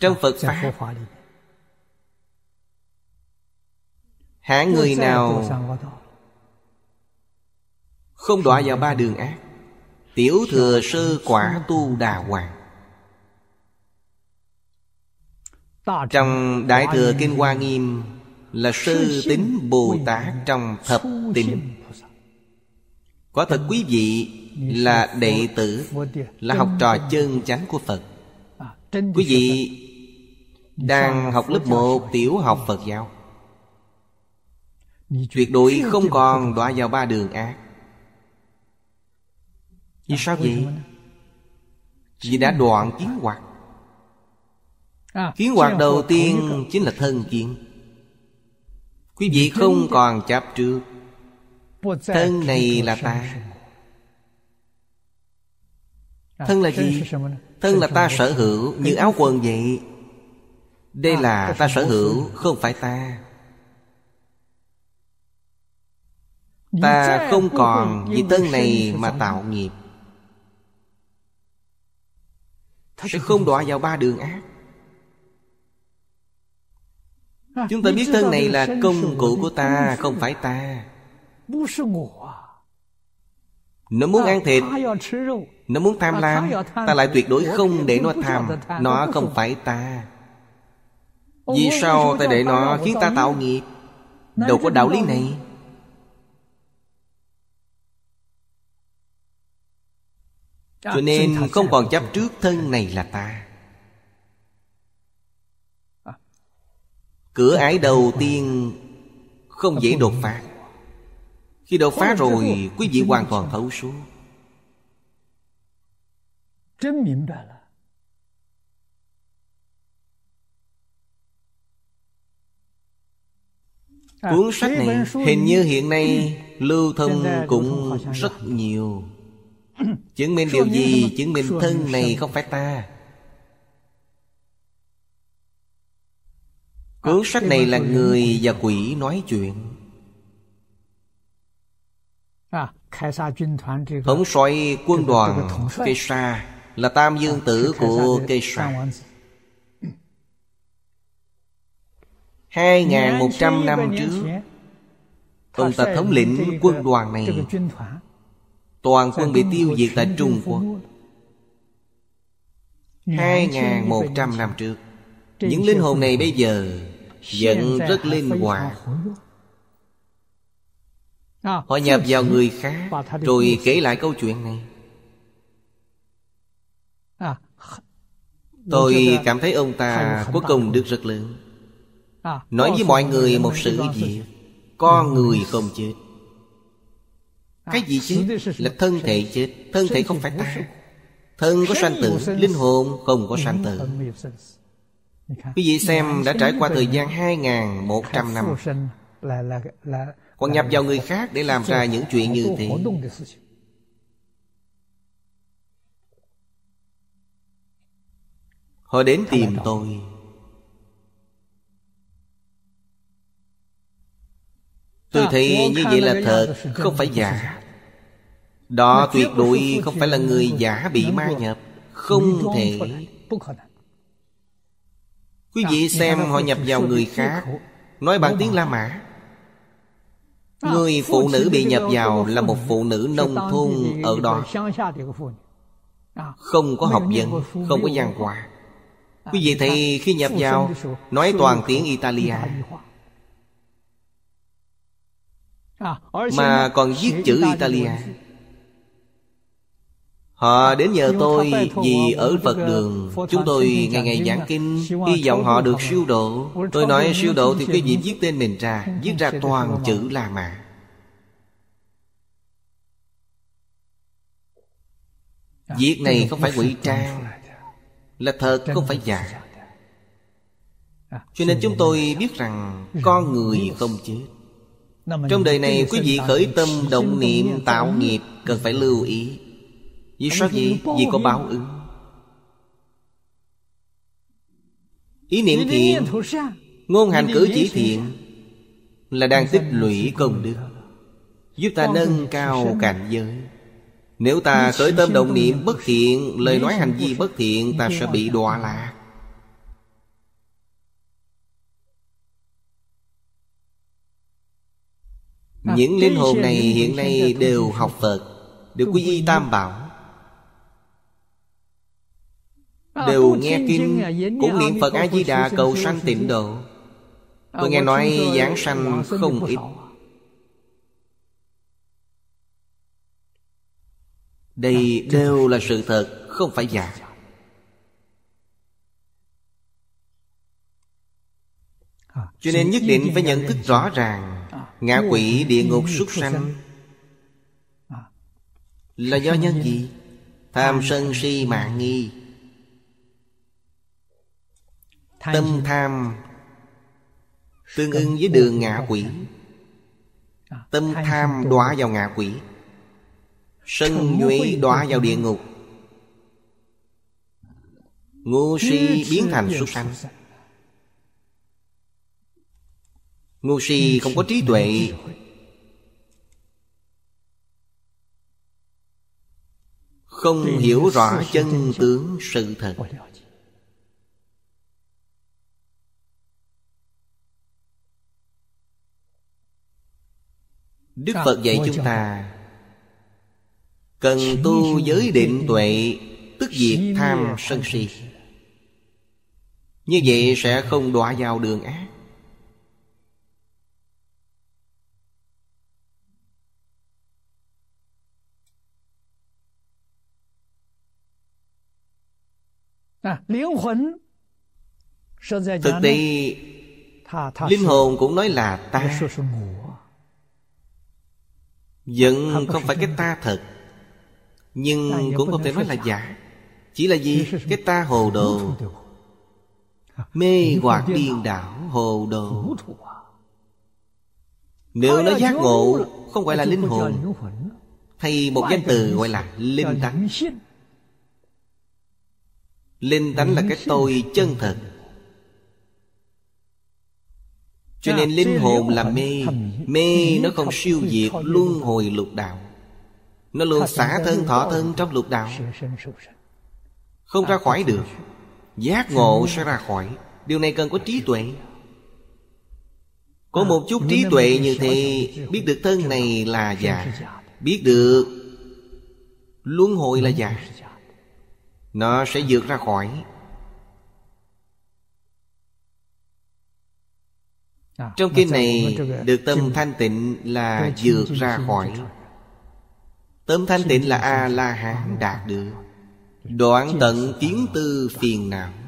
Trong Phật Pháp, hạng người nào không đọa vào ba đường ác, tiểu thừa sơ quả tu đà hoàng. Trong Đại Thừa Kinh Hoa Nghiêm là Sư Tín Bồ Tát trong thập tín. Quả thật quý vị là đệ tử, là học trò chân chánh của Phật. Quý vị đang học lớp 1 tiểu học Phật giáo, tuyệt đối không còn đọa vào ba đường ác. Vì sao vậy? Vì đã đoạn kiến hoặc. Kiến hoặc đầu tiên chính là thân kiến. Quý vị không còn chấp trước. Thân này là ta. Thân là gì? Thân là ta sở hữu, như áo quần vậy. Đây là ta sở hữu, không phải ta. Ta không còn vì thân này mà tạo nghiệp, sẽ không đọa vào ba đường ác. Chúng ta biết thân này là công cụ của ta, không phải ta. Nó muốn ăn thịt, nó muốn tham lam, ta lại tuyệt đối không để nó tham. Nó không phải ta. Vì sao ta để nó khiến ta tạo nghiệp? Đâu có đạo lý này. Cho nên không còn chấp trước thân này là ta. Cửa ải đầu tiên không dễ đột phá. Khi đột phá rồi, quý vị hoàn toàn thấu suốt. Cuốn sách này hình như hiện nay lưu thông cũng rất nhiều. Chứng minh điều gì? Chứng minh thân này không phải ta. Cuốn sách này là người và quỷ nói chuyện. Thống soái quân đoàn Kê Sa là tam dương tử của Kê Sa. 2100 năm trước, ông ta thống lĩnh quân đoàn này. Toàn quân bị tiêu diệt tại Trung Quốc. 2100 năm trước. Những linh hồn này bây giờ vẫn rất linh hoạt. Họ nhập vào người khác, rồi kể lại câu chuyện này. Tôi cảm thấy ông ta có công đức rất lớn. Nói với mọi người một sự việc: con người không chết. Cái gì chết? Là thân thể chết. Thân thể không phải ta. Thân có sanh tử, linh hồn không có sanh tử. Quý vị xem, đã trải qua thời gian 2100 năm, còn nhập vào người khác để làm ra những chuyện như thế. Họ đến tìm tôi. Tôi thấy như vậy là thật, không phải giả. Đó tuyệt đối không phải là người giả bị ma nhập. Không thể. Quý vị xem, họ nhập vào người khác, nói bằng tiếng La Mã. Người phụ nữ bị nhập vào là một phụ nữ nông thôn ở đó, không có học vấn, không có văn hóa. Quý vị thấy khi nhập vào nói toàn tiếng Italia, mà còn viết chữ Italia. Họ đến nhờ tôi vì ở Phật đường chúng tôi ngày ngày giảng kinh, hy vọng họ được siêu độ. Tôi nói siêu độ thì quý vị viết tên mình ra, viết ra toàn chữ La Mã. Việc này không phải ngụy trang, là thật, không phải giả. Cho nên chúng tôi biết rằng con người không chết. Trong đời này quý vị khởi tâm động niệm tạo nghiệp cần phải lưu ý. Vì sao vậy? Vì có báo ứng. Ý niệm thiện, ngôn hành cử chỉ thiện là đang tích lũy công đức, giúp ta nâng cao cảnh giới. Nếu ta khởi tâm động niệm bất thiện, lời nói hành vi bất thiện, ta sẽ bị đọa lạc. Những linh hồn này hiện nay đều học Phật, đều quy y Tam Bảo, đều nghe kinh, cũng niệm Phật A-di-đà cầu sanh tịnh độ. Tôi nghe nói giảng sanh không ít. Đây đều là sự thật, không phải giả. Cho nên nhất định phải nhận thức rõ ràng, ngạ quỷ, địa ngục, súc sanh là do nhân gì? Tham sân si mạng nghi. Tâm tham tương ưng với đường ngạ quỷ. Tâm tham đọa vào ngạ quỷ, sân nhuệ đọa vào địa ngục, ngu si biến thành súc sanh. Ngu si không có trí tuệ, không hiểu rõ chân tướng sự thật. Đức Phật dạy chúng ta cần tu giới định tuệ, tức diệt tham sân si. Như vậy sẽ không đọa vào đường ác. Thực tế linh hồn cũng nói là ta. Vẫn không phải cái ta thật, nhưng cũng không thể nói là giả. Chỉ là gì? Cái ta hồ đồ, mê hoặc điên đảo hồ đồ. Nếu nó giác ngộ, không gọi là linh hồn, thay một danh từ gọi là linh tánh. Linh tánh là cái tôi chân thật. Cho nên linh hồn là mê. Mê nó không siêu diệt luân hồi lục đạo. Nó luôn xả thân thọ thân trong lục đạo, không ra khỏi được. Giác ngộ sẽ ra khỏi. Điều này cần có trí tuệ. Có một chút trí tuệ như thế, biết được thân này là giả, biết được luân hồi là giả, nó sẽ vượt ra khỏi. Trong kinh này được tâm thanh tịnh là vượt ra khỏi. Tâm thanh tịnh là A-la-hán đạt được, đoạn tận kiến tư phiền não.